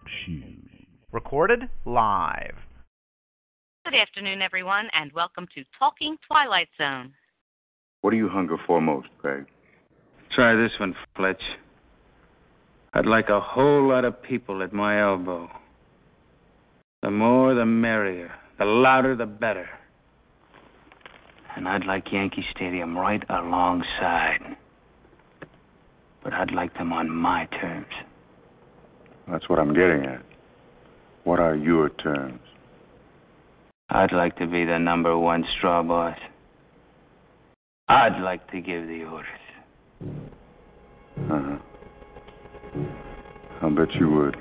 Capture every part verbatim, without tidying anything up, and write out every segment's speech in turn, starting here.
Recorded live. Good afternoon, everyone, and welcome to Talking Twilight Zone. What do you hunger for most, Craig? Try this one, Fletch. I'd like a whole lot of people at my elbow. The more, the merrier. The louder, the better. And I'd like Yankee Stadium right alongside. But I'd like them on my terms. That's what I'm getting at. What are your terms? I'd like to be the number one straw boss. I'd like to give the orders. Uh-huh. I'll bet you would.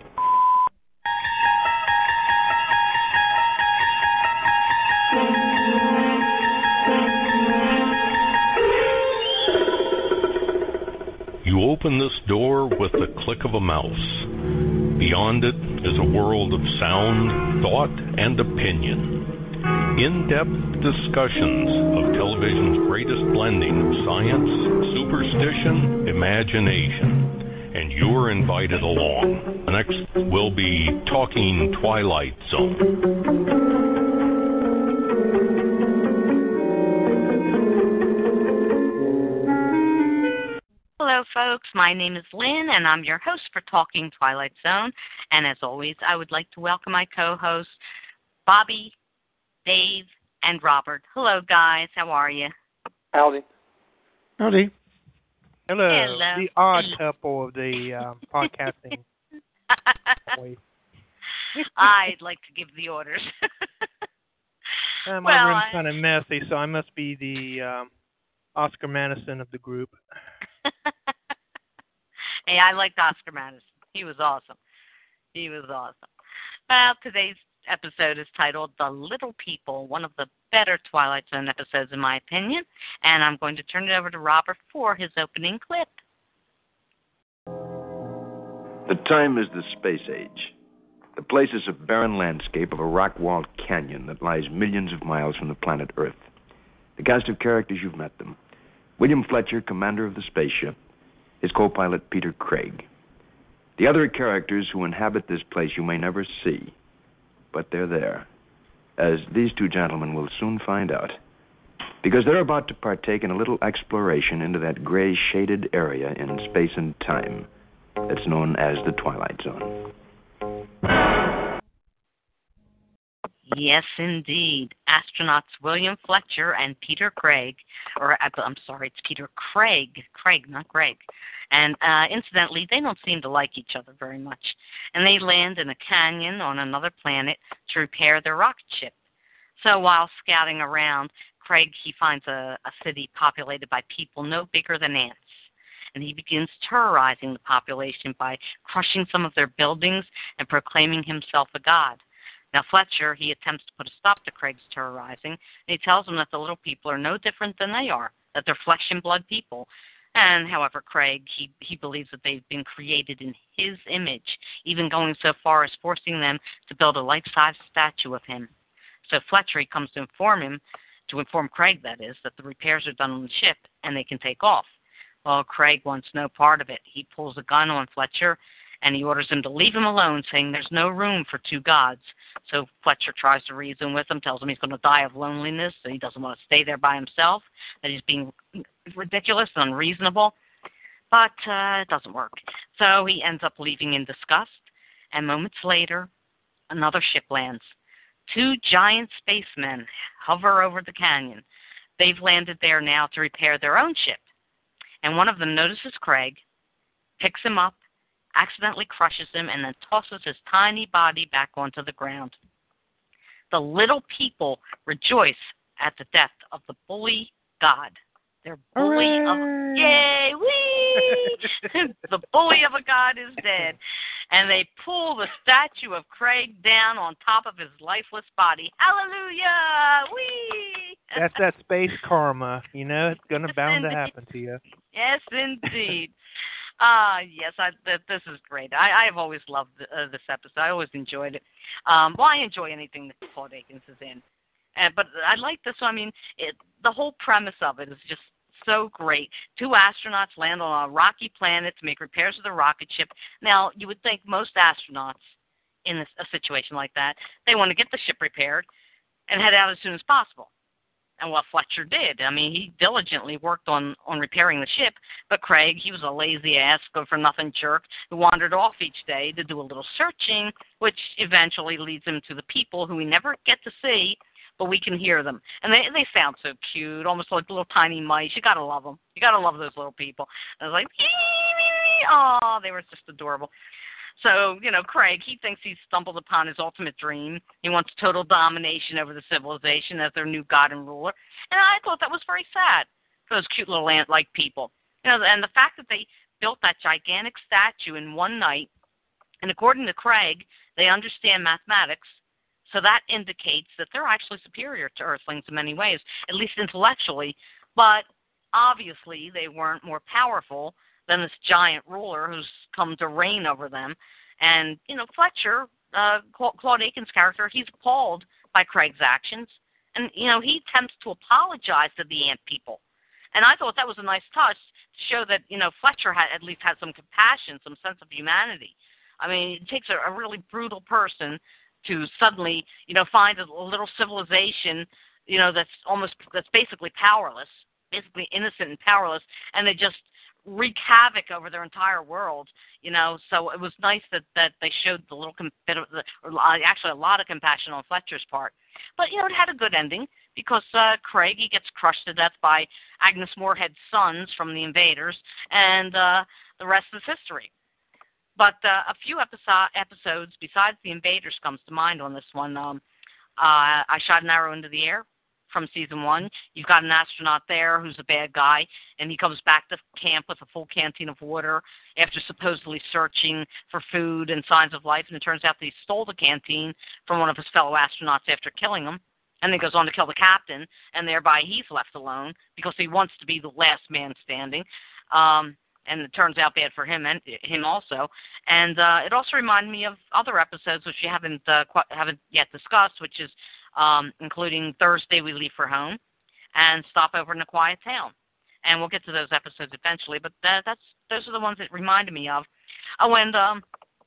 You open this door with the click of a mouse. Beyond it is a world of sound, thought, and opinion. In-depth discussions of television's greatest blending of science, superstition, imagination. And you're invited along. Next, we'll be Talking Twilight Zone. Hello, folks. My name is Lynn, and I'm your host for Talking Twilight Zone. And as always, I would like to welcome my co-hosts, Bobby, Dave, and Robert. Hello, guys. How are you? Howdy. Howdy. Hello. Hello. The odd couple of the um, podcasting. I'd like to give the orders. uh, my well, room's I... kind of messy, so I must be the um, Oscar Madison of the group. Hey, I liked Oscar Madison. He was awesome. He was awesome. Well, today's episode is titled The Little People, one of the better Twilight Zone episodes in my opinion, and I'm going to turn it over to Robert for his opening clip. The time is the space age. The place is a barren landscape of a rock-walled canyon that lies millions of miles from the planet Earth. The cast of characters, you've met them. William Fletcher, commander of the spaceship. His co-pilot, Peter Craig. The other characters who inhabit this place you may never see, but they're there, as these two gentlemen will soon find out, because they're about to partake in a little exploration into that gray shaded area in space and time that's known as the Twilight Zone. Yes, indeed. Astronauts William Fletcher and Peter Craig, or I'm sorry, it's Peter Craig, Craig, not Greg. And uh, incidentally, they don't seem to like each other very much. And they land in a canyon on another planet to repair their rocket ship. So while scouting around, Craig, he finds a, a city populated by people no bigger than ants. And he begins terrorizing the population by crushing some of their buildings and proclaiming himself a god. Now, Fletcher, he attempts to put a stop to Craig's terrorizing, and he tells him that the little people are no different than they are, that they're flesh and blood people. And, however, Craig, he, he believes that they've been created in his image, even going so far as forcing them to build a life-size statue of him. So Fletcher, he comes to inform him, to inform Craig, that is, that the repairs are done on the ship and they can take off. Well, Craig wants no part of it. He pulls a gun on Fletcher, and he orders him to leave him alone, saying there's no room for two gods. So Fletcher tries to reason with him, tells him he's going to die of loneliness, that he doesn't want to stay there by himself, that he's being ridiculous and unreasonable. But uh, it doesn't work. So he ends up leaving in disgust, and moments later, another ship lands. Two giant spacemen hover over the canyon. They've landed there now to repair their own ship. And one of them notices Craig, picks him up, accidentally crushes him, and then tosses his tiny body back onto the ground. The little people rejoice at the death of the bully god. Their bully Hooray! of yay, wee! The bully of a god is dead, and they pull the statue of Craig down on top of his lifeless body. Hallelujah! Wee! That's that space karma, you know. It's gonna Yes, bound to indeed. happen to you. Yes, indeed. Ah, uh, yes, I, th- this is great. I, I've always loved uh, this episode. I always enjoyed it. Um, well, I enjoy anything that Claude Akins is in. Uh, but I like this one. I mean, it, the whole premise of it is just so great. Two astronauts land on a rocky planet to make repairs to the rocket ship. Now, you would think most astronauts, in a, a situation like that. They want to get the ship repaired and head out as soon as possible. And what Fletcher did, I mean, he diligently worked on, on repairing the ship, but Craig, he was a lazy-ass, good-for-nothing jerk who wandered off each day to do a little searching, which eventually leads him to the people who we never get to see, but we can hear them. And they they sound so cute, almost like little tiny mice. You got to love them. You got to love those little people. And I was like, oh, they were just adorable. So, you know, Craig, he thinks he's stumbled upon his ultimate dream. He wants total domination over the civilization as their new god and ruler. And I thought that was very sad for those cute little ant-like people. You know, and the fact that they built that gigantic statue in one night, and according to Craig, they understand mathematics, so that indicates that they're actually superior to Earthlings in many ways, at least intellectually. But obviously they weren't more powerful than this giant ruler who's come to reign over them. And, you know, Fletcher, uh, Claude Aiken's character, he's appalled by Craig's actions. And, you know, he attempts to apologize to the ant people. And I thought that was a nice touch to show that, you know, Fletcher had at least had some compassion, some sense of humanity. I mean, it takes a, a really brutal person to suddenly, you know, find a, a little civilization, you know, that's almost, that's basically powerless, basically innocent and powerless, and they just wreak havoc over their entire world, you know. So it was nice that, that they showed the little bit of the, or actually a lot of compassion on Fletcher's part. But, you know, it had a good ending because uh, Craig, he gets crushed to death by Agnes Moorehead's sons from the invaders, and uh, the rest is history. But uh, a few episode, episodes besides the invaders comes to mind on this one. Um, uh, I Shot an Arrow into the Air from season one. You've got an astronaut there who's a bad guy, and he comes back to camp with a full canteen of water after supposedly searching for food and signs of life, and it turns out that he stole the canteen from one of his fellow astronauts after killing him, and then goes on to kill the captain, and thereby he's left alone because he wants to be the last man standing. Um, and it turns out bad for him and him also. And uh, it also reminded me of other episodes which you haven't uh, qu- haven't yet discussed, which is um, including Thursday We Leave for Home and Stopover in a Quiet Town. And we'll get to those episodes eventually, but that, that's those are the ones that reminded me of. Oh, and um,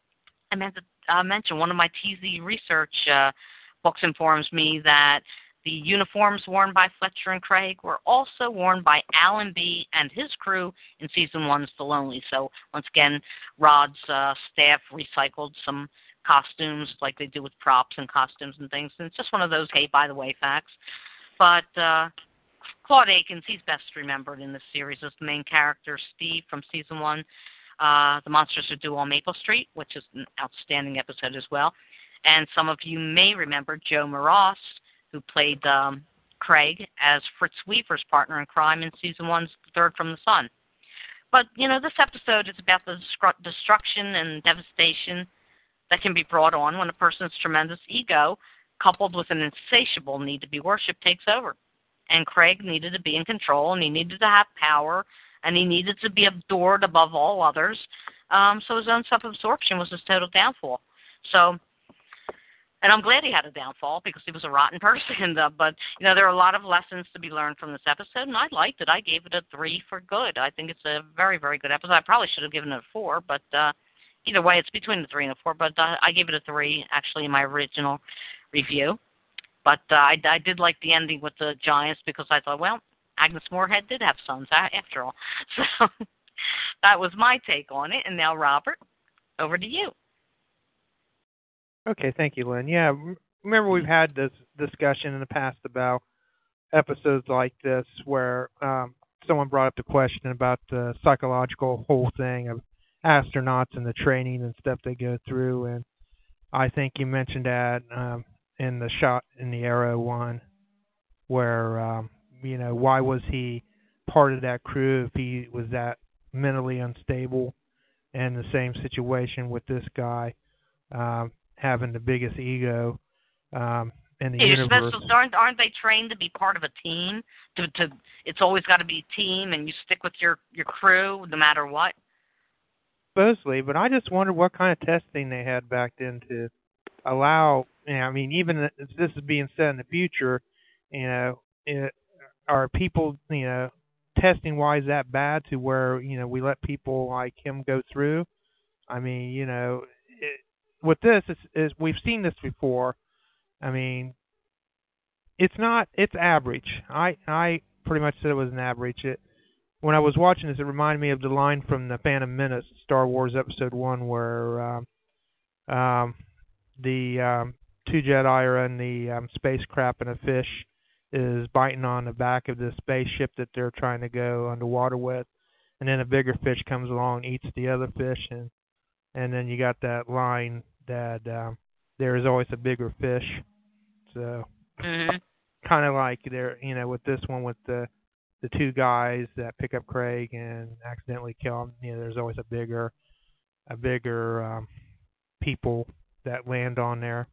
I meant to uh, mention one of my T Z research uh, books informs me that the uniforms worn by Fletcher and Craig were also worn by Alan B. and his crew in season one's The Lonely. So once again, Rod's uh, staff recycled some costumes like they do with props and costumes and things. And it's just one of those, hey, by the way, facts. But uh, Claude Akins, he's best remembered in this series as the main character, Steve, from season one. Uh, the Monsters Who Do on Maple Street, which is an outstanding episode as well. And some of you may remember Joe Moross, who played um, Craig as Fritz Weaver's partner in crime in season one's Third from the Sun. But, you know, this episode is about the destruction and devastation that can be brought on when a person's tremendous ego, coupled with an insatiable need to be worshipped, takes over. And Craig needed to be in control, and he needed to have power, and he needed to be adored above all others. Um, so his own self-absorption was his total downfall. So... And I'm glad he had a downfall because he was a rotten person. Uh, but, you know, there are a lot of lessons to be learned from this episode, and I liked it. I gave it a three for good. I think it's a very, very good episode. I probably should have given it a four, but uh, either way, it's between a three and a four. But uh, I gave it a three, actually, in my original review. But uh, I, I did like the ending with the Giants because I thought, well, Agnes Moorehead did have sons after all. So that was my take on it. And now, Robert, over to you. Okay, thank you, Lynn. Yeah, remember we've had this discussion in the past about episodes like this where um, someone brought up the question about the psychological whole thing of astronauts and the training and stuff they go through, and I think you mentioned that um, in the Shot in the Arrow one, where um, you know, why was he part of that crew if he was that mentally unstable? And the same situation with this guy. Um, having the biggest ego um, in the yeah, universe. Special, aren't, aren't they trained to be part of a team? To, to It's always got to be a team, and you stick with your, your crew no matter what? Supposedly, but I just wonder what kind of testing they had back then to allow, you know, I mean, even if this is being said in the future, you know, it, are people, you know, testing-wise that bad to where, you know, we let people like him go through? I mean, you know, it, with this is, is we've seen this before. I mean, it's not it's average. I I pretty much said it was an average. It when I was watching this, it reminded me of the line from the Phantom Menace, Star Wars Episode One, where um, um, the um, two Jedi are in the um, spacecraft and a fish is biting on the back of the spaceship that they're trying to go underwater with, and then a bigger fish comes along and eats the other fish, and and then you got that line that um, there is always a bigger fish. So Mm-hmm. kind of like there, you know, with this one with the the two guys that pick up Craig and accidentally kill him. You know, there's always a bigger a bigger um, people that land on there.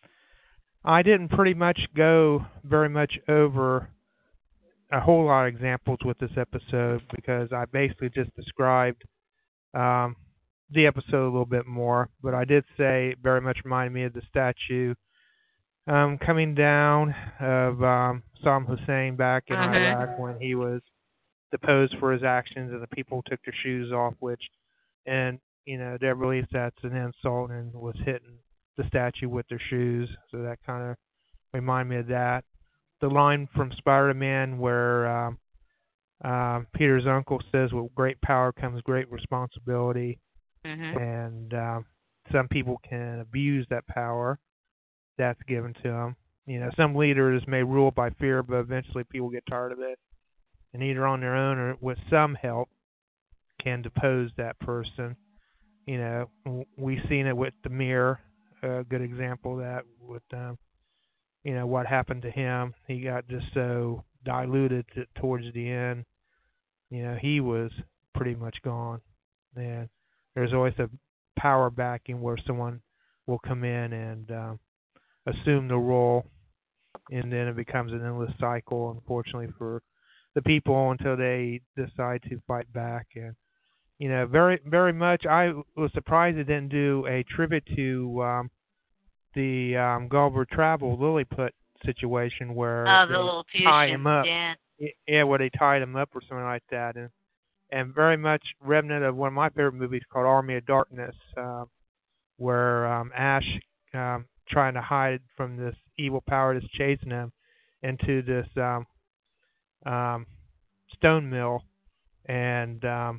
I didn't pretty much go very much over a whole lot of examples with this episode because I basically just described um, the episode a little bit more. But I did say it very much reminded me of the statue um, coming down of um, Saddam Hussein back in Mhm. Iraq when he was deposed for his actions and the people took their shoes off, which, and you know, they believe that's an insult and was hitting the statue with their shoes, so that kind of reminded me of that. The line from Spider-Man where um, um, Peter's uncle says, "With great power comes great responsibility," Mm-hmm. and um, some people can abuse that power that's given to them. You know, some leaders may rule by fear, but eventually people get tired of it, and either on their own or with some help can depose that person. You know, we've seen it with the Mirror. A good example of that with, um, you know, what happened to him. He got just so diluted to, towards the end. You know, he was pretty much gone. And there's always a power backing where someone will come in and um, assume the role, and then it becomes an endless cycle, unfortunately, for the people until they decide to fight back. And you know, very, very much. I was surprised it didn't do a tribute to um, the um, Gulliver Travel Lilliput situation where Oh, the they little tie fusion. him up. Yeah. Yeah, where they tied him up or something like that, and and very much remnant of one of my favorite movies called Army of Darkness, um, where um, Ash um, trying to hide from this evil power that's chasing him into this um, um, stone mill, and um,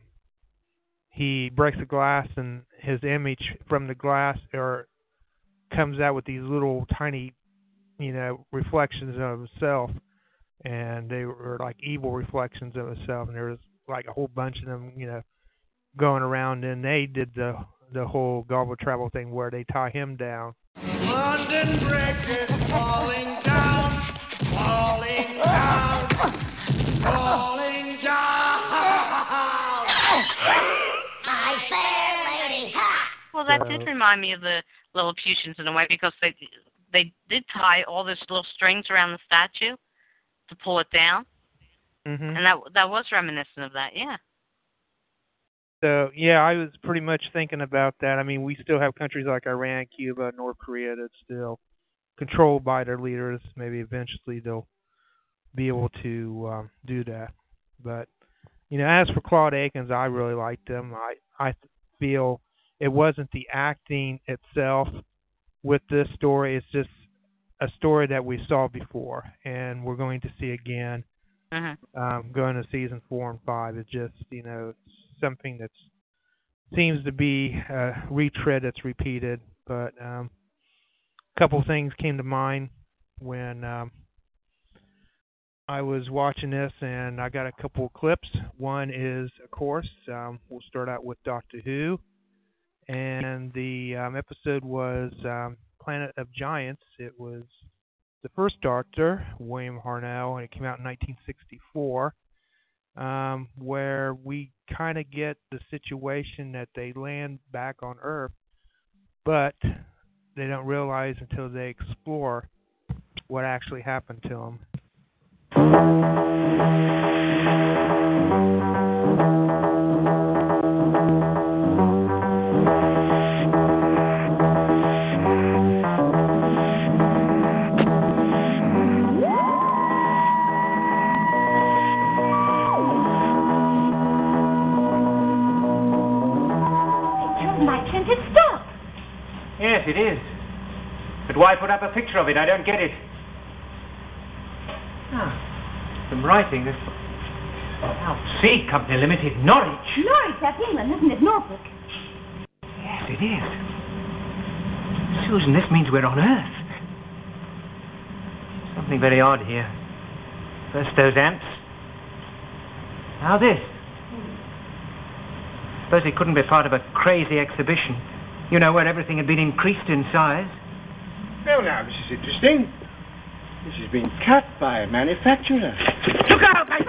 he breaks the glass, and his image from the glass or comes out with these little tiny, you know, reflections of himself, and they were like evil reflections of himself, and there was like a whole bunch of them, you know, going around, and they did the the whole Gulliver Travel thing where they tie him down. London Bridge is falling down, falling down, falling down. My fair lady, ha! Well, that So- did remind me of the Lilliputians in a way because they they did tie all these little strings around the statue to pull it down, Mm-hmm. and that that was reminiscent of that. Yeah. So, yeah, I was pretty much thinking about that. I mean, we still have countries like Iran, Cuba, North Korea that's still controlled by their leaders. Maybe eventually they'll be able to um, do that. But, you know, as for Claude Akins, I really liked him. I, I feel it wasn't the acting itself with this story. It's just a story that we saw before and we're going to see again Mm-hmm. um, going to season four and five. It's just, you know, something that seems to be a retread that's repeated. But um, a couple of things came to mind when um, I was watching this, and I got a couple of clips. One is, of course, um, we'll start out with Doctor Who, and the um, episode was um, Planet of Giants. It was the first Doctor, William Hartnell, and it came out in nineteen sixty-four. Um, where we kind of get the situation that they land back on Earth, but they don't realize until they explore what actually happened to them. My tinted stop. Yes, it is. But why put up a picture of it? I don't get it. Ah, some writing. South Sea Company Limited, Norwich. Norwich, that's England, isn't it? Norfolk. Yes, it is. Susan, this means we're on Earth. Something very odd here. First those ants. Now this. Suppose it couldn't be part of a crazy exhibition. You know, where everything had been increased in size. Well, now, this is interesting. This has been cut by a manufacturer. Look out! I...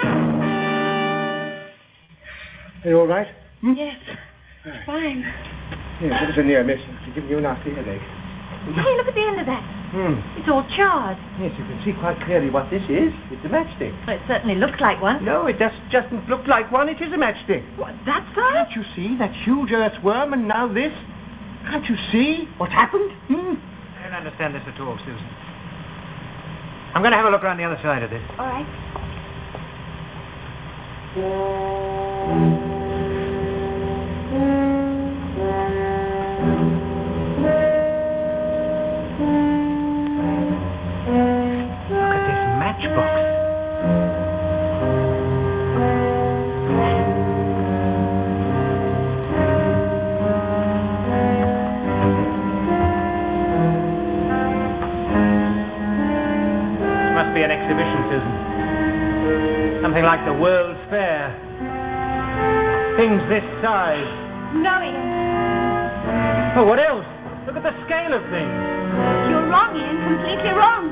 Are you all right? Hmm? Yes. Right. Fine. Yes, it was a near miss. It's giving you a nasty headache. Hey, look at the end of that. Hmm. It's all charred. Yes, you can see quite clearly what this is. It's a matchstick. Well, it certainly looks like one. No, it just doesn't look like one. It is a matchstick. What, that size? Can't you see that huge earthworm and now this? Can't you see what's happened? Hmm? I don't understand this at all, Susan. I'm going to have a look around the other side of this. All right. Look at this matchbox. Must be an exhibition, Susan. Something like the World's Fair. Things this size. No, Ian. Oh, what else? Look at the scale of things. You're wrong, Ian. Completely wrong.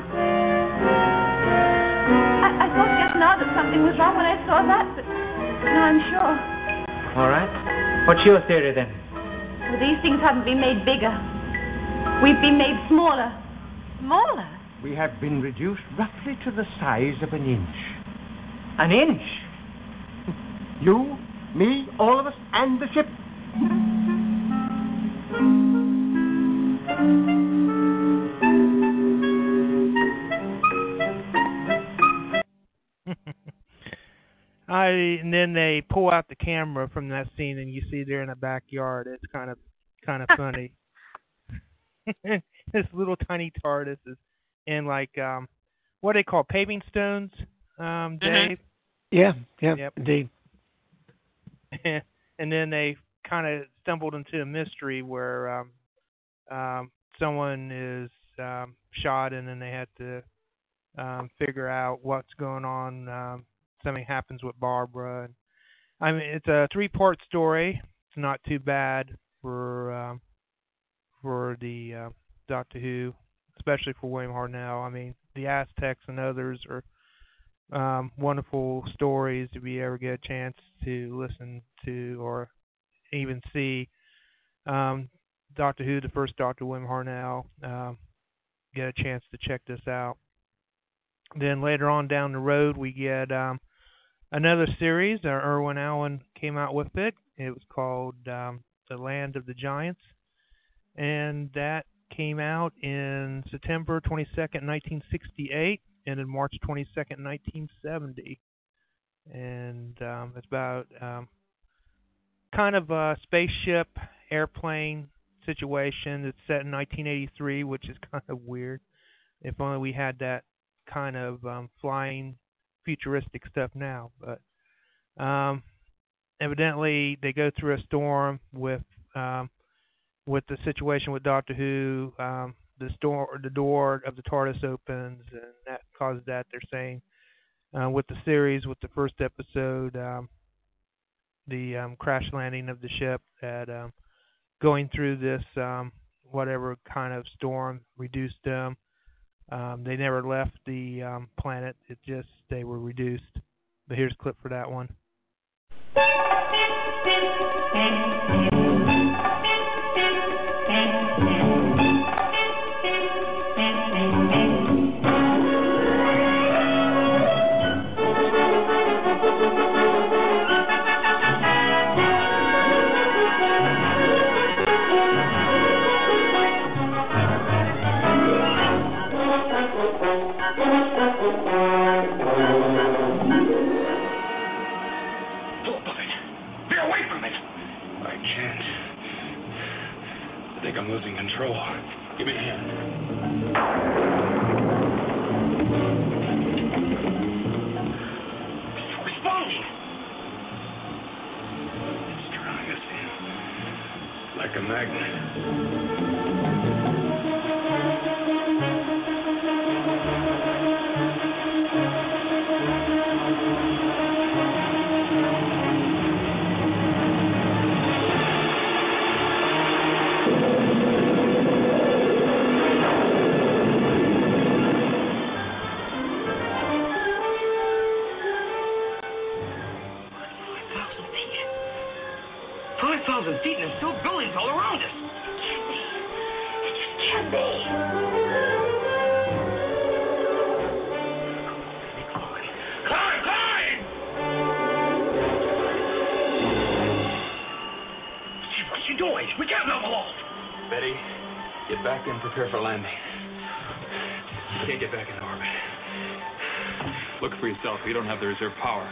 I, I thought just now that something was wrong when I saw that, but now I'm sure. All right. What's your theory, then? Well, these things haven't been made bigger. We've been made smaller. Smaller? We have been reduced roughly to the size of an inch. An inch? You, me, all of us, and the ship. I and then they pull out the camera from that scene, and you see they're in a backyard. It's kind of kind of funny. This little tiny TARDIS is in like um, what do they call paving stones, um, Dave? Mm-hmm. Yeah, yeah, yep. Indeed. And then they kind of stumbled into a mystery where um, um, someone is um, shot, and then they had to um, figure out what's going on. Um, something happens with Barbara. And, I mean, it's a three-part story. It's not too bad for um, for the uh, Doctor Who, especially for William Hartnell. I mean, the Aztecs and others are um, wonderful stories if you ever get a chance to listen to or even see um, Doctor Who, the first Doctor, William Hartnell. Um, get a chance to check this out. Then later on down the road, we get um, another series. Uh, Irwin Allen came out with it. It was called um, The Land of the Giants, and that came out in September twenty-second, nineteen sixty-eight, and in March twenty-second, nineteen seventy. And um, it's about um, kind of a spaceship airplane situation. It's set in nineteen eighty-three, which is kind of weird. If only we had that kind of um, flying futuristic stuff now. But um, evidently they go through a storm with um, with the situation with Doctor Who. Um, the door the door of the TARDIS opens, and that causes that. They're saying uh, with the series, with the first episode, um, the um, crash landing of the ship, that um, going through this um, whatever kind of storm reduced them. Um, they never left the um, planet. It just they were reduced. But here's a clip for that one. Be away from it. I can't. think I'm losing control. Give me a hand. It's responding. It's drawing us in. Like a magnet. five thousand feet and there's still buildings all around us. It can't be. It just can't be. Climb, climb! What you doing? We can't level off. Betty, get back and prepare for landing. You can't get back in orbit. Look for yourself. You don't have the reserve power.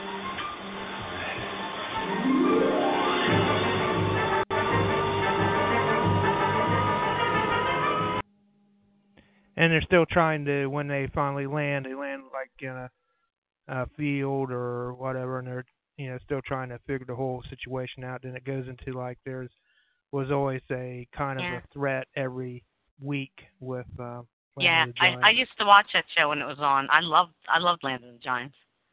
And they're still trying to, when they finally land, they land like in a, a field or whatever, and they're, you know, still trying to figure the whole situation out. Then it goes into like there's was always a kind of Yeah. a threat every week with. Uh, Yeah, Land of the I, Giants. I used to watch that show when it was on. I loved I loved Land of the Giants.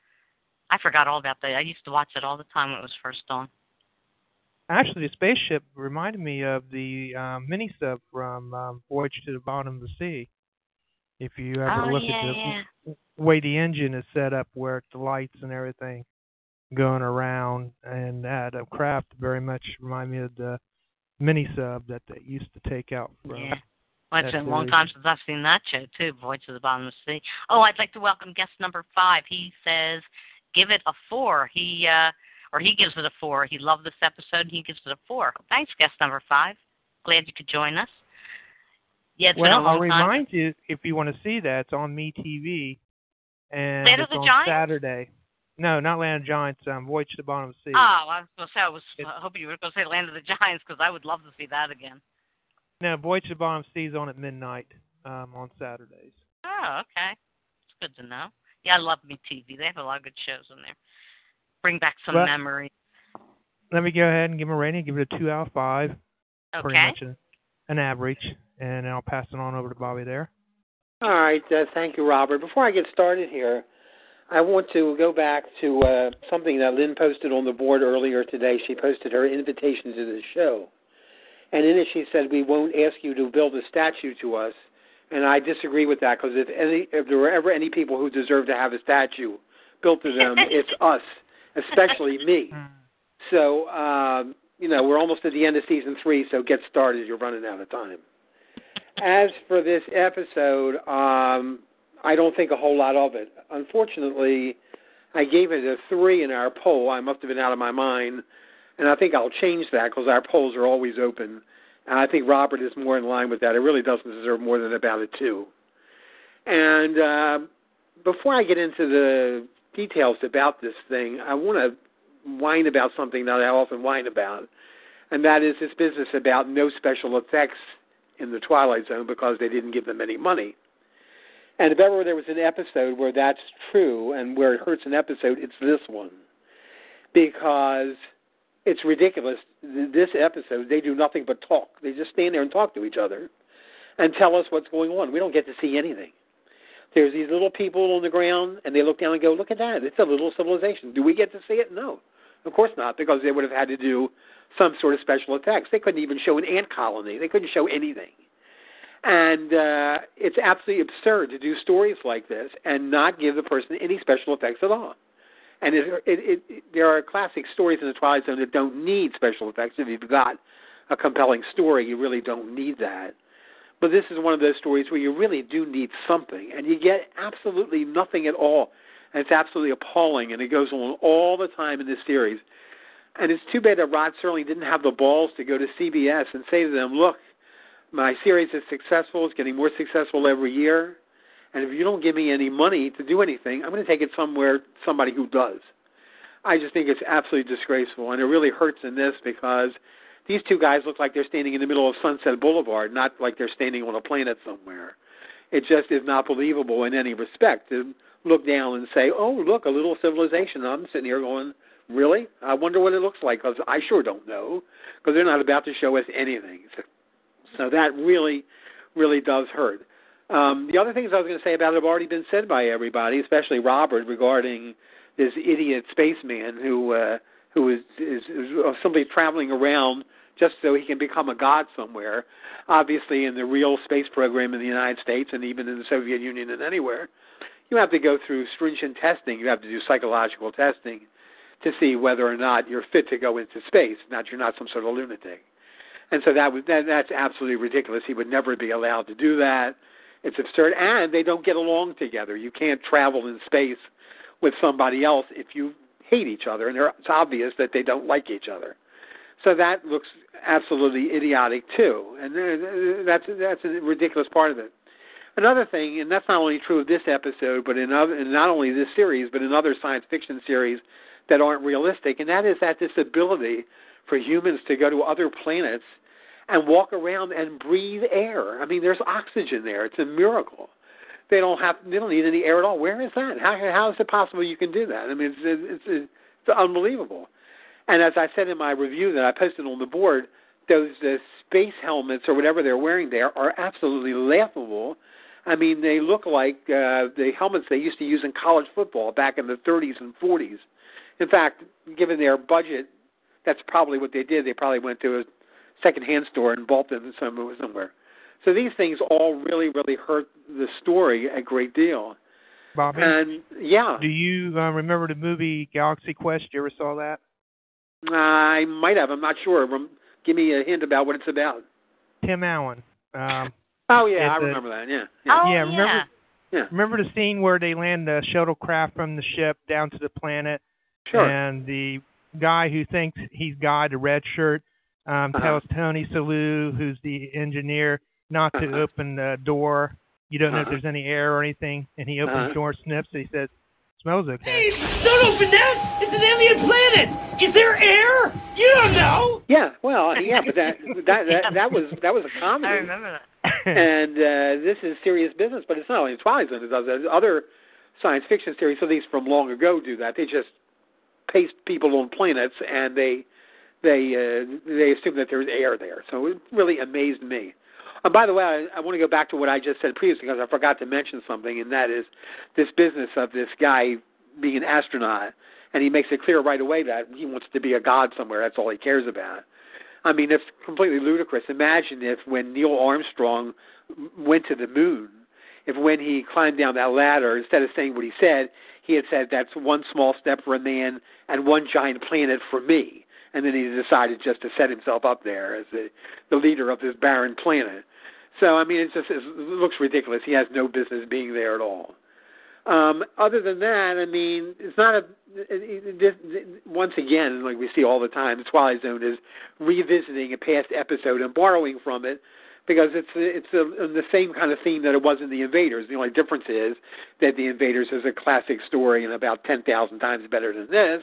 I forgot all about that. I used to watch it all the time when it was first on. Actually, the spaceship reminded me of the um, mini sub from um, Voyage to the Bottom of the Sea. If you ever Oh, look yeah, at the yeah. w- way the engine is set up, where the lights and everything going around, and that uh, craft very much remind me of the mini sub that they used to take out from. Yeah. Well, it's that been a long series. time since I've seen that show, too, Voyage to the Bottom of the Sea. Oh, I'd like to welcome guest number five. He says, give it a four. He, uh, or he gives it a four. He loved this episode, and he gives it a four. Thanks, guest number five. Glad you could join us. Yeah, it's Well, been a long I'll time. remind you, if you want to see that, it's on MeTV, and Land of it's the on Giants? Saturday. No, not Land of the Giants, um, Voyage to the Bottom of the Sea. Oh, I was going to say, I was uh, hoping you were going to say Land of the Giants, because I would love to see that again. No, Voyage to the Bottom of the Sea is on at midnight um, on Saturdays. Oh, okay. It's good to know. Yeah, I love MeTV. They have a lot of good shows in there. Bring back some Well, memories. Let me go ahead and give them a rating. Give it a two out of five. Pretty Okay. much a, an average. And I'll pass it on over to Bobby there. All right, uh, thank you, Robert. Before I get started here, I want to go back to uh, something that Lynn posted on the board earlier today. She posted her invitation to the show. And in it she said, we won't ask you to build a statue to us. And I disagree with that, because if, any, if there were ever any people who deserve to have a statue built to them, it's us, especially me. So, um, you know, we're almost at the end of season three, so get started. You're running out of time. As for this episode, um, I don't think a whole lot of it. Unfortunately, I gave it a three in our poll. I must have been out of my mind, and I think I'll change that, because our polls are always open. And I think Robert is more in line with that. It really doesn't deserve more than about a two. And uh, before I get into the details about this thing, I want to whine about something that I often whine about, and that is this business about no special effects in the Twilight Zone because they didn't give them any money. And if ever there was an episode where that's true and where it hurts an episode, it's this one. Because it's ridiculous. This episode, they do nothing but talk. They just stand there and talk to each other and tell us what's going on. We don't get to see anything. There's these little people on the ground, and they look down and go, look at that. It's a little civilization. Do we get to see it? No. Of course not, because they would have had to do some sort of special effects. They couldn't even show an ant colony. They couldn't show anything. And uh, it's absolutely absurd to do stories like this and not give the person any special effects at all. And it, it, it, it, there are classic stories in the Twilight Zone that don't need special effects. If you've got a compelling story, you really don't need that. But this is one of those stories where you really do need something, and you get absolutely nothing at all. And it's absolutely appalling, and it goes on all the time in this series. And it's too bad that Rod Serling didn't have the balls to go to C B S and say to them, look, my series is successful. It's getting more successful every year. And if you don't give me any money to do anything, I'm going to take it somewhere, somebody who does. I just think it's absolutely disgraceful. And it really hurts in this because these two guys look like they're standing in the middle of Sunset Boulevard, not like they're standing on a planet somewhere. It just is not believable in any respect to look down and say, oh, look, a little civilization. I'm sitting here going, really? I wonder what it looks like, because I sure don't know, because they're not about to show us anything. So, so that really, really does hurt. Um, the other things I was going to say about it have already been said by everybody, especially Robert, regarding this idiot spaceman who uh, who is, is, is simply traveling around just so he can become a god somewhere. Obviously, in the real space program in the United States and even in the Soviet Union and anywhere, you have to go through stringent testing. You have to do psychological testing to see whether or not you're fit to go into space, not you're not some sort of lunatic. And so that was that, that's absolutely ridiculous. He would never be allowed to do that. It's absurd. And they don't get along together. You can't travel in space with somebody else if you hate each other, and it's obvious that they don't like each other. So that looks absolutely idiotic too, and that's that's a ridiculous part of it. Another thing, and that's not only true of this episode, but in other, and not only this series, but in other science fiction series that aren't realistic, and that is that this ability for humans to go to other planets and walk around and breathe air. I mean, there's oxygen there. It's a miracle. They don't have, they don't need any air at all. Where is that? How how is it possible you can do that? I mean, it's it's, it's, it's unbelievable. And as I said in my review that I posted on the board, those uh, space helmets or whatever they're wearing there are absolutely laughable. I mean, they look like uh, the helmets they used to use in college football back in the thirties and forties. In fact, given their budget, that's probably what they did. They probably went to a secondhand store and bought them somewhere. So these things all really, really hurt the story a great deal. Bobby? And, yeah. Do you uh, remember the movie Galaxy Quest? You ever saw that? I might have. I'm not sure. Give me a hint about what it's about. Tim Allen. Um, oh, yeah, I a, remember that, yeah. Yeah, oh, yeah, remember, yeah. Remember the scene where they land the shuttlecraft from the ship down to the planet? Sure. And the guy who thinks he's God, the red shirt, um, uh-huh. tells Tony Shalhoub, who's the engineer, not to uh-huh. open the door. You don't know uh-huh. if there's any air or anything. And he opens uh-huh. the door, sniffs, and he says, smells okay. Hey, don't open that! It's an alien planet! Is there air? You don't know! Yeah, well, yeah, but that that that, that was that was a comedy. I remember that. And uh, this is serious business, but it's not only Twilight Zone that does that. Other science fiction series, at least from long ago, do that. They just paste people on planets, and they they uh, they assume that there's air there. So it really amazed me. And by the way, I, I want to go back to what I just said previously because I forgot to mention something, and that is this business of this guy being an astronaut, and he makes it clear right away that he wants to be a god somewhere. That's all he cares about. I mean, it's completely ludicrous. Imagine if when Neil Armstrong went to the moon, if when he climbed down that ladder, instead of saying what he said, he had said, that's one small step for a man and one giant planet for me. And then he decided just to set himself up there as the, the leader of this barren planet. So, I mean, it's just, it looks ridiculous. He has no business being there at all. Um, other than that, I mean, it's not a, it, it, it, once again, like we see all the time, the Twilight Zone is revisiting a past episode and borrowing from it because it's it's a, the same kind of theme that it was in The Invaders. The only difference is that The Invaders is a classic story and about ten thousand times better than this.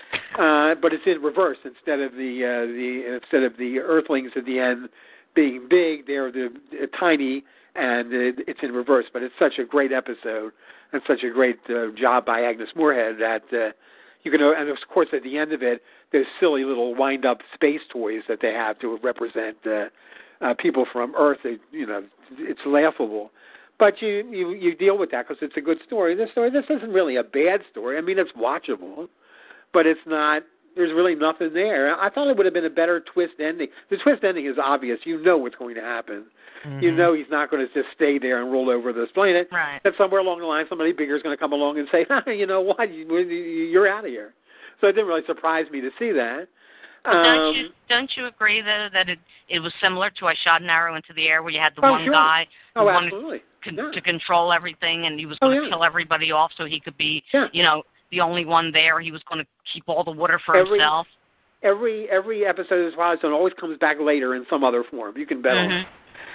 Uh, but it's in reverse. Instead of the uh, the instead of the Earthlings at the end being big, they're the uh, tiny, and it, it's in reverse. But it's such a great episode and such a great uh, job by Agnes Moorehead that uh, you can. And of course, at the end of it, those silly little wind-up space toys that they have to represent uh, uh, people from Earth. It, you know, it's laughable. But you, you you deal with that because it's a good story. This story, this isn't really a bad story. I mean, it's watchable. But it's not, there's really nothing there. I thought it would have been a better twist ending. The twist ending is obvious. You know what's going to happen. Mm-hmm. You know he's not going to just stay there and roll over this planet. Right. That somewhere along the line, somebody bigger is going to come along and say, you know what, you're out of here. So it didn't really surprise me to see that. But um, don't you don't you agree though that it it was similar to I Shot an Arrow into the Air, where you had the oh, one sure. guy who oh, wanted absolutely. con- yeah. to control everything, and he was oh, going to yeah. kill everybody off so he could be, yeah. you know, the only one there. He was going to keep all the water for every, himself. Every every episode of Twilight Zone always comes back later in some other form. You can bet mm-hmm. on it.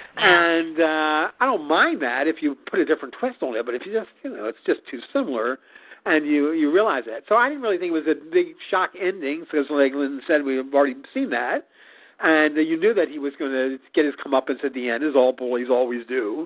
And uh, I don't mind that if you put a different twist on it, but if you just, you know, it's just too similar, and you, you realize that. So I didn't really think it was a big shock ending, because like Lynn said, we've already seen that. and uh, you knew that he was going to get his comeuppance at the end, as all bullies always do.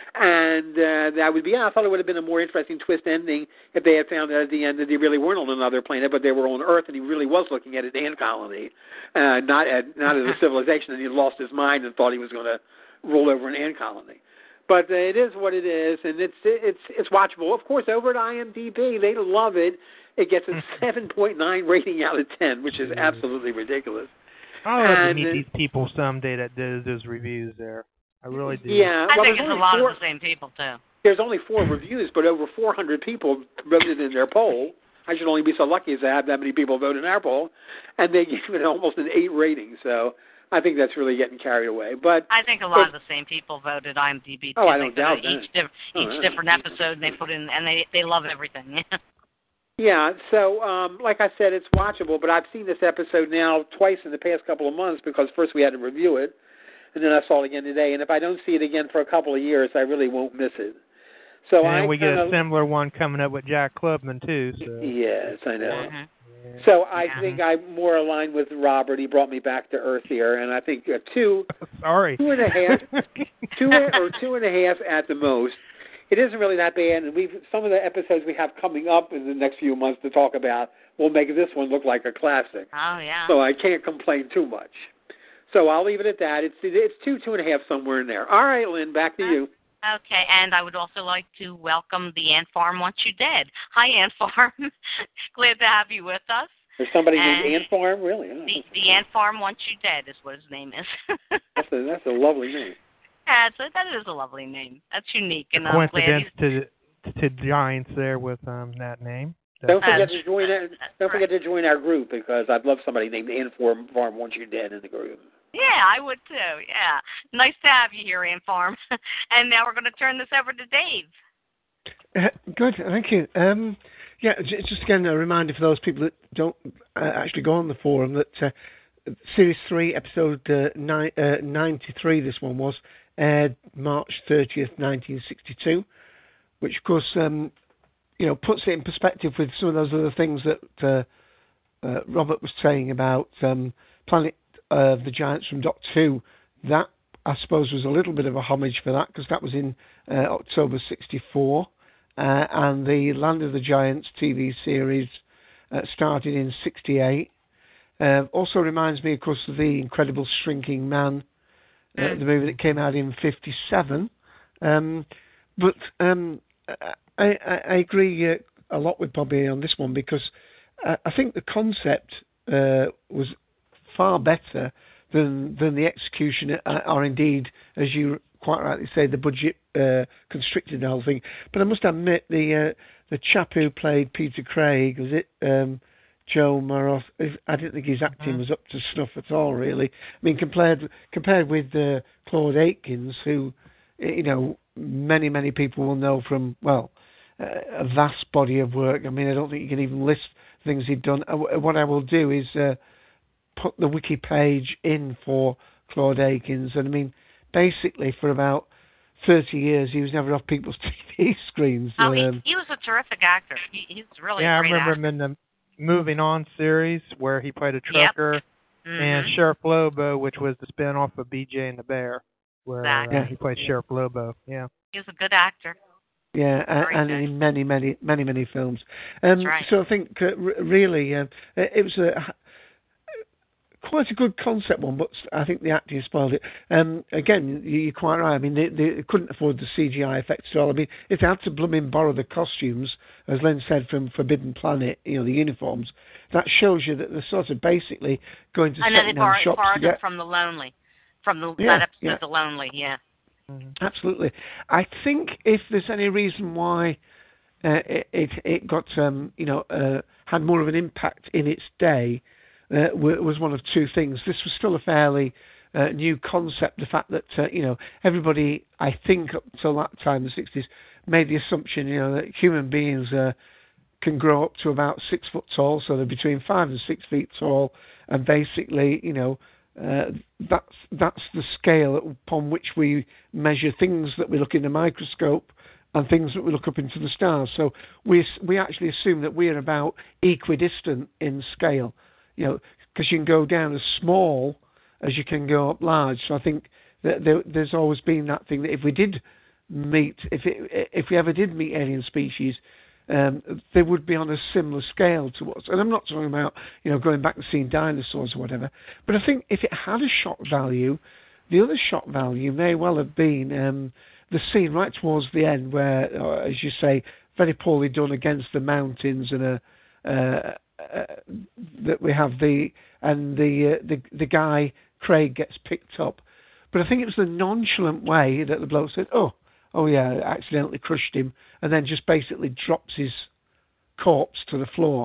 And uh, that would be, yeah, I thought it would have been a more interesting twist ending if they had found out at the end that they really weren't on another planet, but they were on Earth, and he really was looking at an ant colony, uh, not at not as a civilization, and he lost his mind and thought he was going to rule over an ant colony. But uh, it is what it is, and it's it's it's watchable. Of course, over at IMDb, they love it. It gets a seven point nine rating out of ten, which is absolutely ridiculous. I'll have to And, meet uh, these people someday that did those reviews there. I really do. Yeah, I well, think there's it's a only lot four, of the same people, too. There's only four reviews, but over four hundred people voted in their poll. I should only be so lucky as to have that many people vote in our poll, and they gave it almost an eight rating. So I think that's really getting carried away. But I think a lot of the same people voted IMDb. Oh, I too. don't They doubt vote that. Each, diff- Oh, each yeah. different episode, and they put in, and they they love everything. Yeah, so um, like I said, it's watchable, but I've seen this episode now twice in the past couple of months because first we had to review it, and then I saw it again today. And if I don't see it again for a couple of years, I really won't miss it. So and I we get kinda, a similar one coming up with Jack Klubman, too. So. Yes, I know. Mm-hmm. So I Yeah. think I'm more aligned with Robert. He brought me back to earth here, and I think uh, two, Sorry. two and a half, two or two and a half at the most. It isn't really that bad, and we've some of the episodes we have coming up in the next few months to talk about will make this one look like a classic. Oh, yeah. So I can't complain too much. So I'll leave it at that. It's it's two, two and a half somewhere in there. All right, Lynn, back to you. Okay, and I would also like to welcome the Ant Farm Wants You Dead. Hi, Ant Farm. Glad to have you with us. There's somebody And named Ant Farm, really? Oh, The, the Ant Farm Wants You Dead is what his name is. that's a that's a lovely name. Yeah, it's a, that is a lovely name. That's unique, and I'm glad Coincidence he's... to to Giants there with um that name. Don't forget That's- to join. Our, don't forget to join our group because I'd love somebody named Ant Farm Farm Wants You Dead in the group. Yeah, I would too. Yeah, nice to have you here, Ant Farm. And now we're going to turn this over to Dave. Uh, good, thank you. Um, yeah, j- just again a reminder for those people that don't uh, actually go on the forum that uh, Series three, Episode uh, ni- uh, ninety-three, this one was, aired March thirtieth, nineteen sixty-two, which of course, um, you know, puts it in perspective with some of those other things that uh, uh, Robert was saying about um, Planet of the Giants from Doctor Who. That, I suppose, was a little bit of a homage for that because that was in uh, October sixty-four. Uh, and the Land of the Giants T V series uh, started in sixty-eight. Uh, also reminds me, of course, of The Incredible Shrinking Man, uh, the movie that came out in fifty-seven. Um, but um, I, I, I agree uh, a lot with Bobby on this one because I, I think the concept uh, was far better than than the execution, uh, or indeed, as you quite rightly say, the budget uh, constricted the whole thing. But I must admit, the uh, the chap who played Peter Craig, was it um, Joe Maroth? I didn't think his acting was up to snuff at all, really. I mean, compared compared with uh, Claude Akins, who, you know, many many people will know from, well, uh, a vast body of work. I mean, I don't think you can even list things he'd done. Uh, what I will do is uh, put the wiki page in for Claude Akins, and I mean, basically for about thirty years he was never off people's T V screens. Oh, he, um, he was a terrific actor. He, he's really yeah, a I great remember actor. him in the Moving On series where he played a trucker, Mhm. and Sheriff Lobo, which was the spin-off of B J and the Bear, where Exactly. uh, he played Sheriff Lobo. Yeah. He was a good actor. Yeah, a- Very and good. in many, many, many, many films. Um, That's right. So I think uh, r- really uh, it was a quite a good concept one, but I think the acting spoiled it. Um, again, you- you're quite right. I mean, they, they couldn't afford the C G I effects at all. I mean, if they had to blooming borrow the costumes, as Len said, from Forbidden Planet, you know, the uniforms, that shows you that they're sort of basically going to And then they second-hand borrowed, shops to borrowed them get... from The Lonely. From the, Yeah, that episode, yeah. The Lonely, yeah. Absolutely. I think if there's any reason why uh, it, it it got um, you know uh, had more of an impact in its day uh, w- was one of two things. This was still a fairly uh, new concept. The fact that uh, you know everybody, I think up till that time, the sixties, made the assumption you know that human beings uh, can grow up to about six foot tall, so they're between five and six feet tall, and basically you know. Uh, that's that's the scale upon which we measure things that we look in the microscope and things that we look up into the stars. So we we actually assume that we are about equidistant in scale, you know, because you can go down as small as you can go up large. So I think that there, there's always been that thing that if we did meet, if it, if we ever did meet alien species, um, they would be on a similar scale to us. And I'm not talking about, you know, going back and seeing dinosaurs or whatever. But I think if it had a shock value, the other shock value may well have been um, the scene right towards the end where, uh, as you say, very poorly done against the mountains, and a uh, uh, that we have the and the, uh, the the guy Craig gets picked up. But I think it was the nonchalant way that the bloke said, "Oh, oh yeah, I accidentally crushed him," and then just basically drops his corpse to the floor.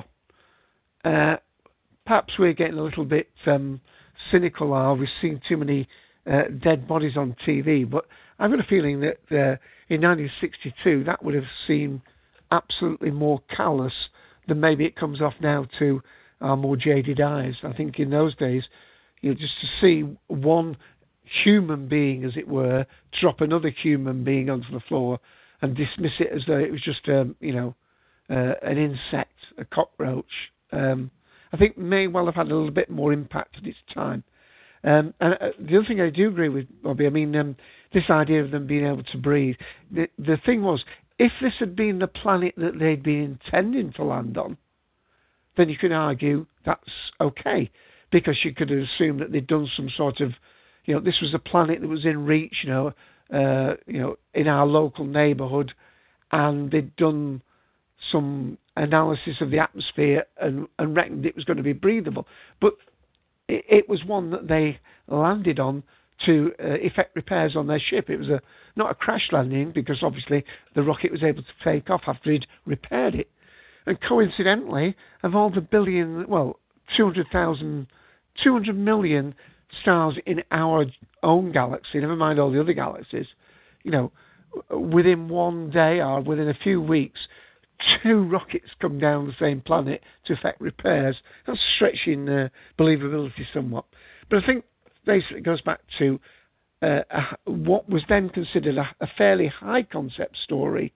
Uh, perhaps we're getting a little bit um, cynical, or we've seen too many uh, dead bodies on T V. But I've got a feeling that uh, in nineteen sixty-two that would have seemed absolutely more callous than maybe it comes off now to our more jaded eyes. I think in those days, you know, just to see one human being, as it were, drop another human being onto the floor and dismiss it as though it was just, um, you know, uh, an insect, a cockroach, um, I think may well have had a little bit more impact at its time. Um, and uh, the other thing I do agree with, Bobby, I mean, um, this idea of them being able to breathe, the, the thing was, if this had been the planet that they'd been intending to land on, then you could argue that's okay, because you could assume that they'd done some sort of, you know, this was a planet that was in reach, you know, uh, you know, in our local neighbourhood, and they'd done some analysis of the atmosphere and, and reckoned it was going to be breathable. But it, it was one that they landed on to uh, effect repairs on their ship. It was a not a crash landing, because obviously the rocket was able to take off after he'd repaired it. And coincidentally, of all the billion, well, two hundred thousand, two hundred million stars in our own galaxy, never mind all the other galaxies, you know, within one day or within a few weeks, two rockets come down the same planet to effect repairs. That's stretching uh, believability somewhat. But I think basically it goes back to uh, a, what was then considered a, a fairly high concept story,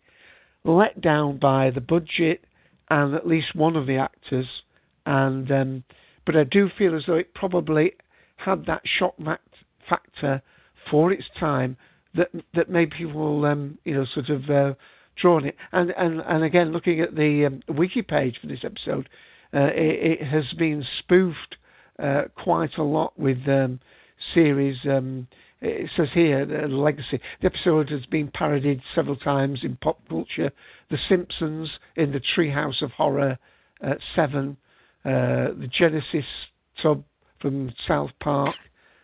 let down by the budget and at least one of the actors. And um, but I do feel as though it probably had that shock factor for its time that that made people um, you know sort of uh, draw on it. And, and and again, looking at the um, wiki page for this episode, uh, it, it has been spoofed uh, quite a lot with um, series. Um, it says here, the legacy. The episode has been parodied several times in pop culture. The Simpsons, in the Treehouse of Horror uh, seven, uh, the Genesis tub from South Park,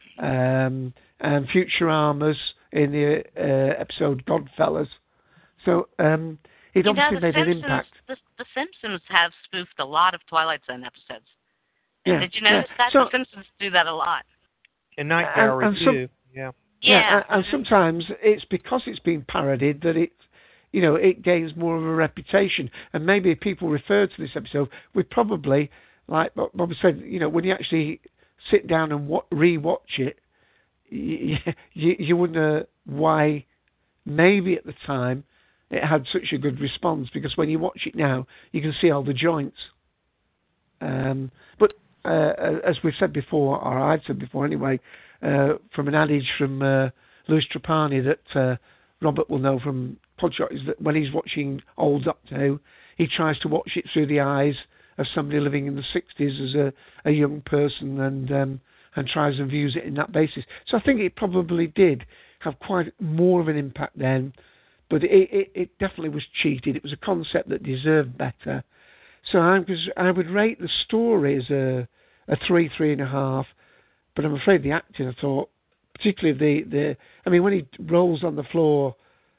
um, and Futurama's in the uh, episode Godfellas. So um, it you obviously know, made Simpsons, an impact. The, the Simpsons have spoofed a lot of Twilight Zone episodes. Yeah, Did you notice yeah. that? So, the Simpsons do that a lot. In Night Vale and, and Review, some, yeah. Yeah, Yeah. and, and sometimes it's because it's been parodied that it, you know, it gains more of a reputation. And maybe if people refer to this episode, we probably, like Bob said, you know, when you actually sit down and wa- re-watch it, you, you, you wonder why maybe at the time it had such a good response, because when you watch it now, you can see all the joints. Um, but uh, as we've said before, or I'd said before anyway, uh, from an adage from uh, Louis Trapani that uh, Robert will know from Podshot, is that when he's watching old Doctor Who, he tries to watch it through the eyes of somebody living in the sixties as a, a young person, and um, and tries and views it in that basis. So I think it probably did have quite more of an impact then, but it, it, it definitely was cheated. It was a concept that deserved better. So I was I would rate the story as a a three, three and a half, but I'm afraid the acting, I thought, particularly the, the I mean, when he rolls on the floor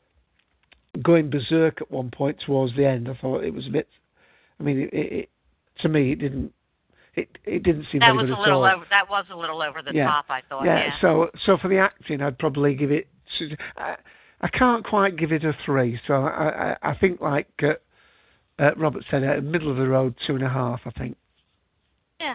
going berserk at one point towards the end, I thought it was a bit, I mean, it, it, to me, it didn't It it didn't seem that very was good a at little all. over. That was a little over the yeah. top, I thought. Yeah. Yeah. So so for the acting, I'd probably give it. I, I can't quite give it a three. So I I, I think like uh, uh, Robert said, uh, middle of the road, two and a half. I think. Yeah.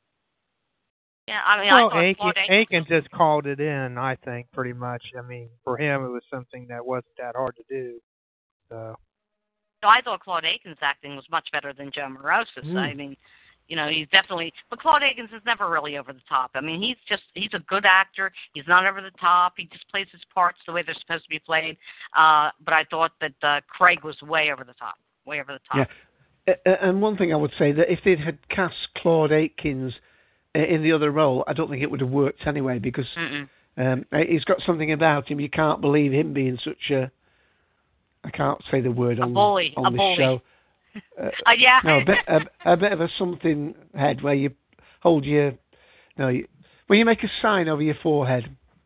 Yeah. I mean, Well, I thought Aiken, Claude Aiken- Aiken just called it in, I think, pretty much. I mean, for him, it was something that wasn't that hard to do. So. So I thought Claude Aiken's acting was much better than Joe Morose's. Mm. I mean, You know, he's definitely, but Claude Akins is never really over the top. I mean, he's just, he's a good actor. He's not over the top. He just plays his parts the way they're supposed to be played. Uh, but I thought that uh, Craig was way over the top, way over the top. Yeah. Uh, and one thing I would say, that if they had cast Claude Akins in the other role, I don't think it would have worked anyway, because um, he's got something about him. You can't believe him being such a, I can't say the word on, a bully, on a the bully. show. Uh, uh, yeah. No, a bit, a, a bit of a something head where you hold your, no, you, when you make a sign over your forehead.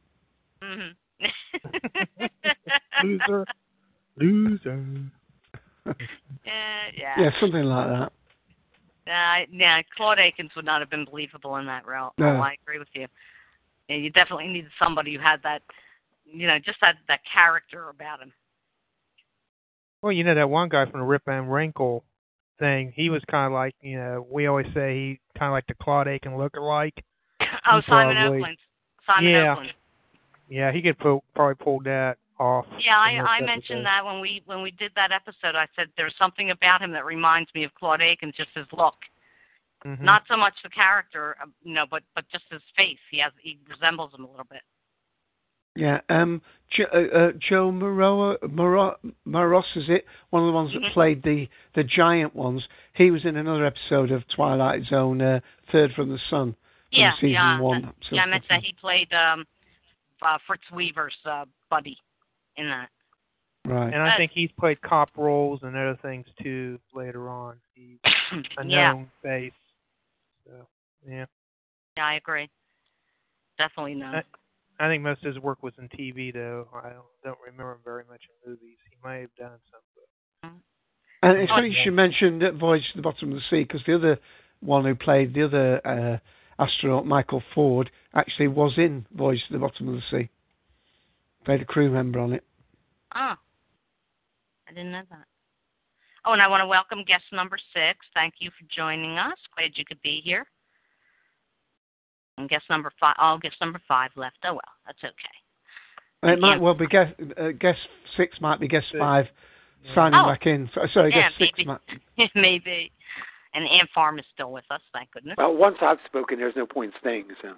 Mm-hmm. Loser, loser. yeah, yeah. Yeah, something like that. Uh, yeah, Claude Akins would not have been believable in that role. No. Oh, I agree with you. Yeah, you definitely needed somebody who had that, you know, just that, that character about him. Well, you know, that one guy from the Rip Van Winkle thing, he was kind of like, you know, we always say he kind of like the Claude Aiken lookalike. Oh, He Simon probably- Oakland. Simon yeah. Oakland. Yeah, he could pull, probably pull that off. Yeah, in this I, I episode. mentioned that when we when we did that episode. I said there's something about him that reminds me of Claude Akins, just his look. Mm-hmm. Not so much the character, uh, you know, but but just his face. He has he resembles him a little bit. Yeah, um, jo, uh, uh, Joe Moro, Moro, Moros, is it? One of the ones that Mm-hmm. played the, the giant ones. He was in another episode of Twilight Zone, uh, Third from the Sun, from Yeah, season yeah, one. that, So- yeah. I mentioned that he played um, uh, Fritz Weaver's uh, buddy in that. Right. And I But- think he's played cop roles and other things too later on. He's a Yeah. known face. So, yeah. Yeah, I agree. Definitely no. I, I think most of his work was in T V, though. I don't, don't remember him very much in movies. He may have done some. And it's Oh, funny you should mention that Voyage to the Bottom of the Sea, because the other one who played the other uh, astronaut, Michael Ford, actually was in Voyage to the Bottom of the Sea. Played a crew member on it. Oh, I didn't know that. Oh, and I want to welcome guest number six. Thank you for joining us. Glad you could be here. And guest number five, oh, guest number five left. Oh, well, that's okay. It might Yeah. well be guest, uh, guest six, might be guest Six. five signing Oh. back in. So, sorry, Yeah, guest six maybe. might. Maybe. And Ann Farm is still with us, thank goodness. Well, once I've spoken, there's no point in staying. So.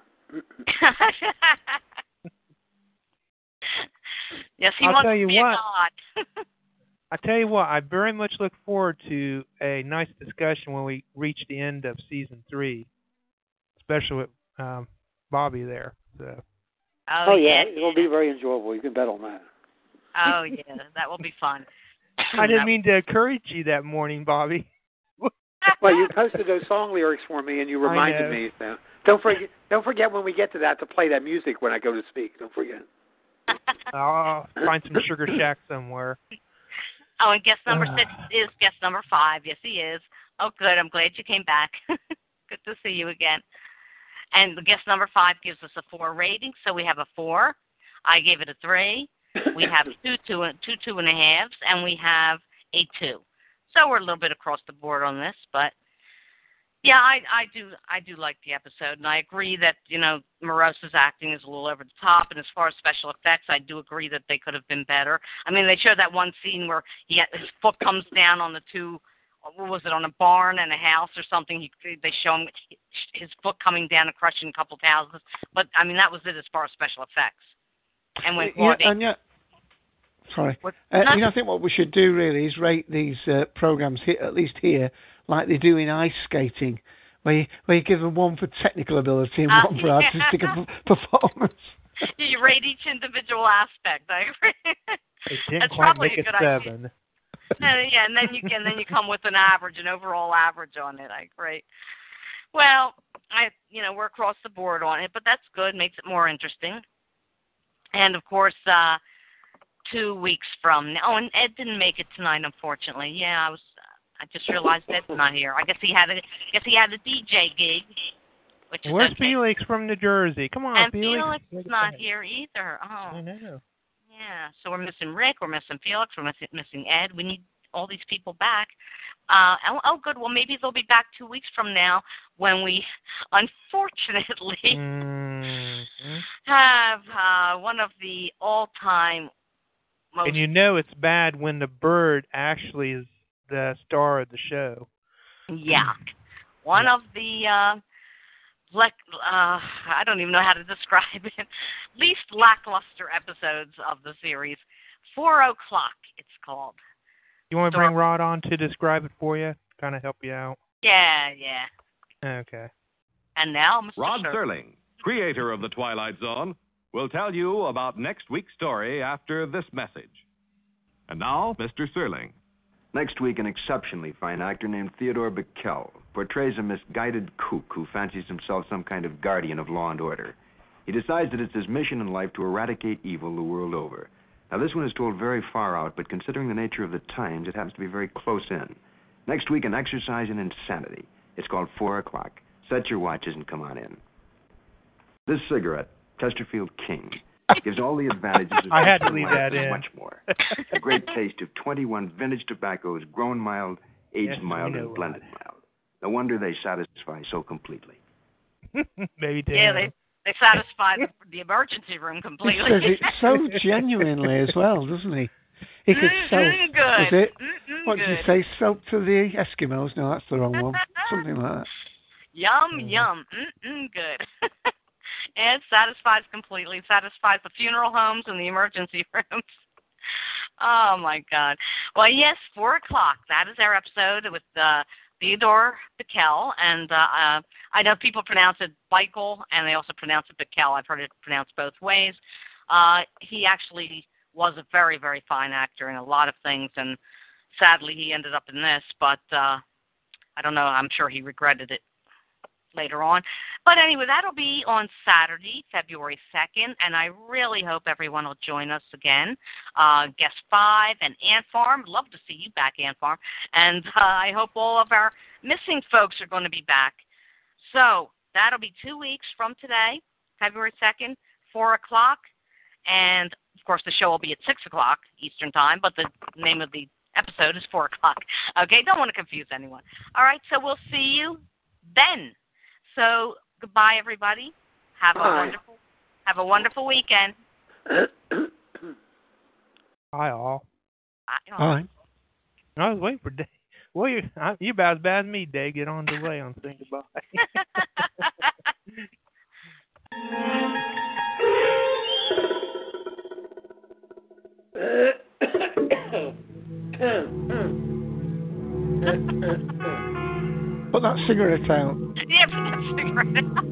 yes, he I'll wants tell to you be what. a god. I tell you what, I very much look forward to a nice discussion when we reach the end of season three, especially with um, Bobby there. So. Oh, Oh yeah, yeah. it'll be very enjoyable. You can bet on that. Oh, yeah, that will be fun. I didn't mean to encourage you that morning, Bobby. Well, you posted those song lyrics for me, and you I reminded know. me. So don't forget, don't forget when we get to that to play that music when I go to speak. Don't forget. I'll find some Sugar Shack somewhere. Oh, and guest number six is guest number five. Yes, he is. Oh, good. I'm glad you came back. Good to see you again. And the guest number five gives us a four rating, so we have a four. I gave it a three. We have two, two, and two, two and a halves, and we have a two. So we're a little bit across the board on this, but yeah, I, I do, I do like the episode, and I agree that you know Morose's acting is a little over the top, and as far as special effects, I do agree that they could have been better. I mean, they showed that one scene where he had, his foot comes down on the two. What was it, on a barn and a house or something? He, they show him his foot coming down and crushing a couple of houses. But, I mean, that was it as far as special effects. And when Yeah, Claude and yeah, sorry. What- Uh, Nothing. you know, I think what we should do really is rate these uh, programs here, at least here, like they do in ice skating, where you, where you give them one for technical ability and Uh, one for yeah. artistic performance. you rate each individual aspect. I agree. They didn't That's quite probably make a it good idea. seven. Uh, yeah, and then you can then you come with an average, an overall average on it. I agree. Well, I you know we're across the board on it, but that's good. Makes it more interesting. And of course, uh, two weeks from now. Oh, and Ed didn't make it tonight, unfortunately. Yeah, I was. I just realized Ed's not here. I guess he had a. I guess he had a D J gig. Which is Where's okay. Felix from New Jersey? Come on, And Felix. Felix is not here either. Oh. I know. Yeah, so we're missing Rick, we're missing Felix, we're missing, missing Ed. We need all these people back. Uh, oh, oh, good. Well, maybe they'll be back two weeks from now when we, unfortunately, Mm-hmm. have uh, one of the all-time most... And you know it's bad when the bird actually is the star of the show. Yeah. one of the uh, like uh, I don't even know how to describe it, least lackluster episodes of the series. Four O'Clock, it's called. You want to bring Rod on to describe it for you? Kind of help you out. Yeah, yeah. Okay. And now, Mister Rod Sher- Serling, creator of The Twilight Zone, will tell you about next week's story after this message. And now, Mister Serling. Next week, an exceptionally fine actor named Theodore Bickel portrays a misguided kook who fancies himself some kind of guardian of law and order. He decides that it's his mission in life to eradicate evil the world over. Now, this one is told very far out, but considering the nature of the times, it happens to be very close in. Next week, an exercise in insanity. It's called Four O'Clock. Set your watches and come on in. This cigarette, Chesterfield King, gives all the advantages of I had to leave life that and in. much more. A great taste of twenty-one vintage tobaccos, grown mild, aged Yes, mild, we know, and blended mild. No wonder they satisfy so completely. Maybe they Yeah, know. they they satisfied the, the emergency room He completely. says it so genuinely as well, doesn't he? He could sell. Mm-mm, good. Is it? Mm-mm, What did you good. say? Soap to the Eskimos? No, that's the wrong one. Something like that. Yum, yum. Mm-mm, good. It satisfies completely. It satisfies the funeral homes and the emergency rooms. Oh, my God. Well, yes, four o'clock. That is our episode with uh, Theodore Bickel. And uh, uh, I know people pronounce it Bickel, and they also pronounce it Bickel. I've heard it pronounced both ways. Uh, he actually was a very, very fine actor in a lot of things, and sadly he ended up in this. But uh, I don't know. I'm sure he regretted it later on. But anyway, that'll be on Saturday, February second, and I really hope everyone will join us again. Uh, Guest five and Ant Farm. Love to see you back, Ant Farm. And uh, I hope all of our missing folks are going to be back. So that'll be two weeks from today, February second, four o'clock. And, of course, the show will be at six o'clock Eastern Time, but the name of the episode is four o'clock. Okay, don't want to confuse anyone. All right, so we'll see you then. So goodbye, everybody. Have a Bye. wonderful, have a wonderful weekend. Hi, all. Bye. All right. I was waiting for Dave. Well, you you about as bad as me, Dave. Get on the way on saying goodbye. Put that cigarette out. Yeah, put that cigarette out.